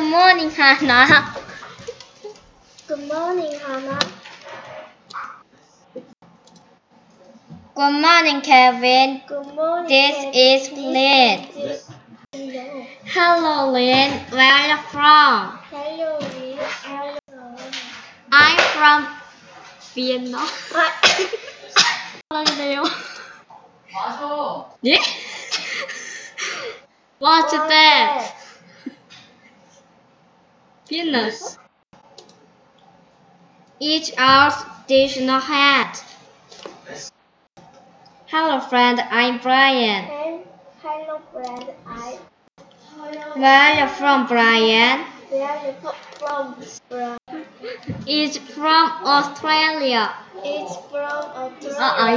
Good morning, Hannah. Good morning, Hannah. Good morning, Kevin. Good morning. This is Lynn. Hello, Lynn. Where are you from? Hello, Lynn. I'm from Vietnam. Yeah? What's that? Penis. Each our traditional hat. Hello, friend. I'm Brian. Hello, friend. Where are you from, Brian? Where are you from, Brian? It's from Australia. It's from Australia.